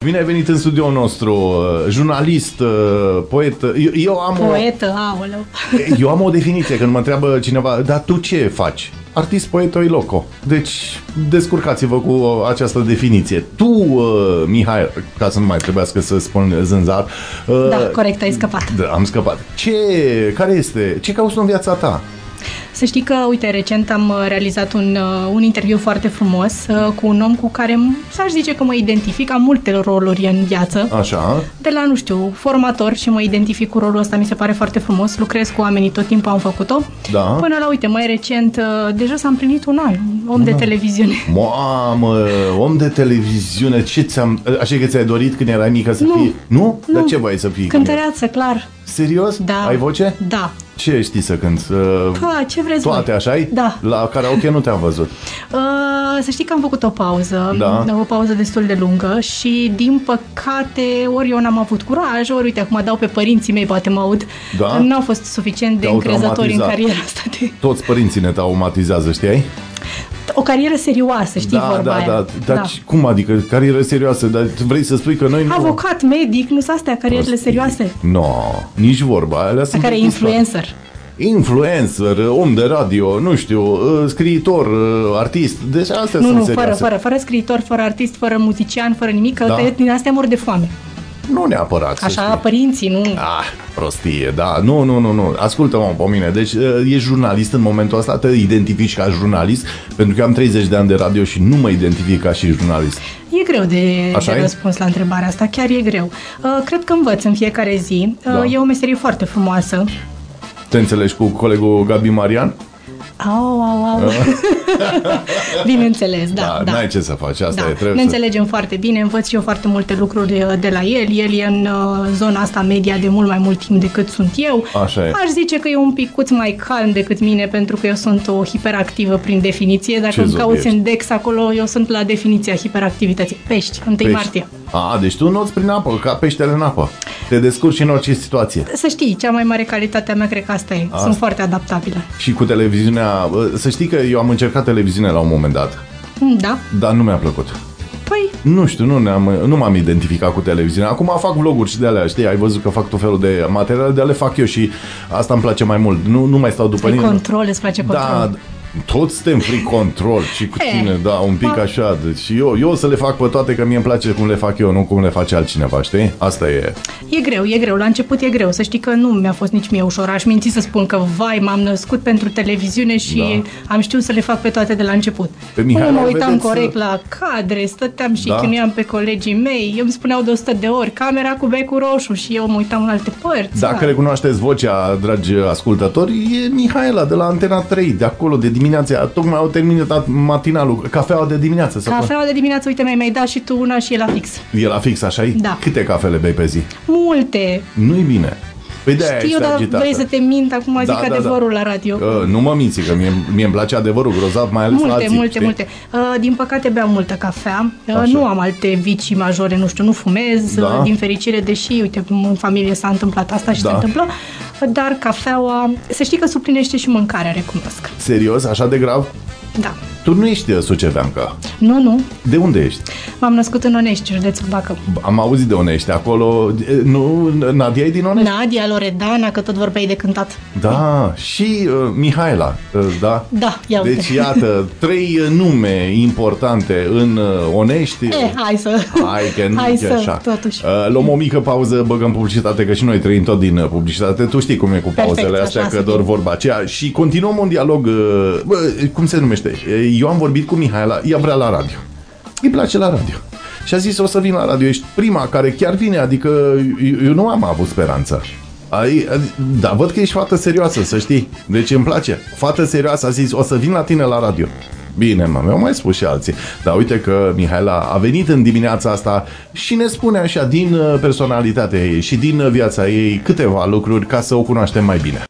Bine ai venit în studioul nostru, jurnalist, poet. Eu am Poetă, aoleu. Eu am o definiție când mă întreabă cineva, dar tu ce faci? Artist, poeto, loco. Deci, descurcați-vă cu această definiție. Tu, Mihai, ca să nu mai trebuiască să spun zânzar. Da, corect, ai scăpat. Da, am scăpat. Ce cauți în viața ta? Să știi că, uite, recent am realizat un interviu foarte frumos cu un om cu care s-aș zice că mă identific, am multe roluri în viață. Așa. De la, nu știu, formator și mă identific cu rolul ăsta, mi se pare foarte frumos, lucrez cu oamenii, tot timpul am făcut-o. Da. Până la, uite, mai recent, deja s-a împlinit un an, om de televiziune. Mamă, om de televiziune, așa că ți-ai dorit când erai mică să fii? Nu? Dar ce voiai să fii? Cântăreață, clar. Serios? Da. Ai voce? Da. Ce știi să cânti? Ce vreți toate, voi? așa-i? Da. La karaoke nu te-am văzut. Să știi că am făcut o pauză, o pauză destul de lungă și, din păcate, ori eu n-am avut curaj, ori, uite, acum dau pe părinții mei, poate mă aud, n-au fost suficient de încrezători în cariera asta. Toți părinții ne traumatizează, știai? O carieră serioasă, știi vorba aia. Dar cum adică carieră serioasă? Dar vrei să spui că noi nu... Avocat, medic, nu sunt astea carierele serioase? Nici vorba. Alea sunt care e influencer, om de radio, nu știu, scriitor, artist. Deci astea sunt serioase. Fără scriitor, fără artist, fără muzician, fără nimic, că din astea mor de foame. Nu neapărat. Așa, părinții, nu? Prostie, da. Nu. Ascultă-mă pe mine. Deci, ești jurnalist în momentul ăsta, te identifici ca jurnalist, pentru că am 30 de ani de radio și nu mă identific ca și jurnalist. E greu de răspuns la întrebarea asta, chiar e greu. Cred că învăț în fiecare zi. E o meserie foarte frumoasă. Te înțelegi cu colegul Gabi Marian? Au. Bineînțeles, da. N-ai ce să faci, asta e, trebuie ne înțelegem foarte bine, învăț și eu foarte multe lucruri de la el. El e în zona asta media de mult mai mult timp decât sunt eu. Așa e. Aș zice că e un picuț mai calm decât mine, pentru că eu sunt o hiperactivă prin definiție. Dacă îmi cauți în Dex acolo, eu sunt la definiția hiperactivității. Pești, 1 martie. Deci tu noți prin apă, ca peștele în apă. Te descurci în orice situație. Să știi, cea mai mare calitate a mea cred că asta e. Sunt foarte adaptabilă. Și cu televiziunea, să știi că eu am încercat televiziune la un moment dat. Da. Dar nu mi-a plăcut. Păi? Nu știu, nu m-am identificat cu televiziunea. Acum fac vloguri și de alea, știi? Ai văzut că fac tot felul de materiale, de ale fac eu și asta îmi place mai mult. Nu mai stau după nimeni. Control, îți place control. Da. Toți suntem free control și cu tine, un pic așa. Deci eu o să le fac pe toate, că mie îmi place cum le fac eu, nu cum le face altcineva, știi? Asta e. E greu. La început e greu. Să știi că nu mi-a fost nici mie ușor. Aș minți să spun că, m-am născut pentru televiziune și am știut să le fac pe toate de la început. Mă uitam corect la cadre, stăteam și chinuiam pe colegii mei, îmi spuneau de 100 de ori, camera cu becul roșu și eu mă uitam în alte părți. Dacă recunoașteți vocea, dragi ascultători, e Mihaela de la Antena 3, de acolo, de dimineața. Tocmai au terminat matinalul, cafeaua de dimineață. Cafeaua de dimineață, uite, mi-ai dat și tu una și e la fix. E la fix, așa-i? Da. Câte cafele bei pe zi? Multe. Nu-i bine. Păi știu, dar vrei să te mint, acum zic adevărul la radio. Nu mă minți, că mie îmi place adevărul grozav, mai ales la alții. Multe. Din păcate beau multă cafea. Nu am alte vicii majore, nu știu, nu fumez, din fericire, deși, uite, în familie s-a întâmplat asta și se întâmplă. Dar cafeaua, să știi că suplinește și mâncarea, recunosc. Serios? Așa de grav? Da. Tu nu ești suceveancă? Nu. De unde ești? M-am născut în Onești, județul Bacău. Am auzit de Onești, acolo... Nu, Nadia e din Onești? Nadia, Loredana, că tot vorbeai de cântat. Da, și Mihaela, da? Da, ia uite. Deci, iată, 3 nume importante în Onești. Hai să, totuși. Luăm o mică pauză, băgăm publicitate, că și noi trăim tot din publicitate. Tu știi cum e cu pauzele astea, că doar vorba aceea. Și continuăm un dialog, cum se numește? Eu am vorbit cu Mihaela, ea vrea la radio. Îi place la radio. Și a zis, o să vin la radio. Ești prima care chiar vine, adică eu nu am avut speranță. Da, văd că ești fată serioasă, să știi. Deci îmi place. Fată serioasă, a zis, o să vin la tine la radio. Bine, mi-au mai spus și alții. Dar uite că Mihaela a venit în dimineața asta și ne spune așa, din personalitatea ei și din viața ei, câteva lucruri ca să o cunoaștem mai bine.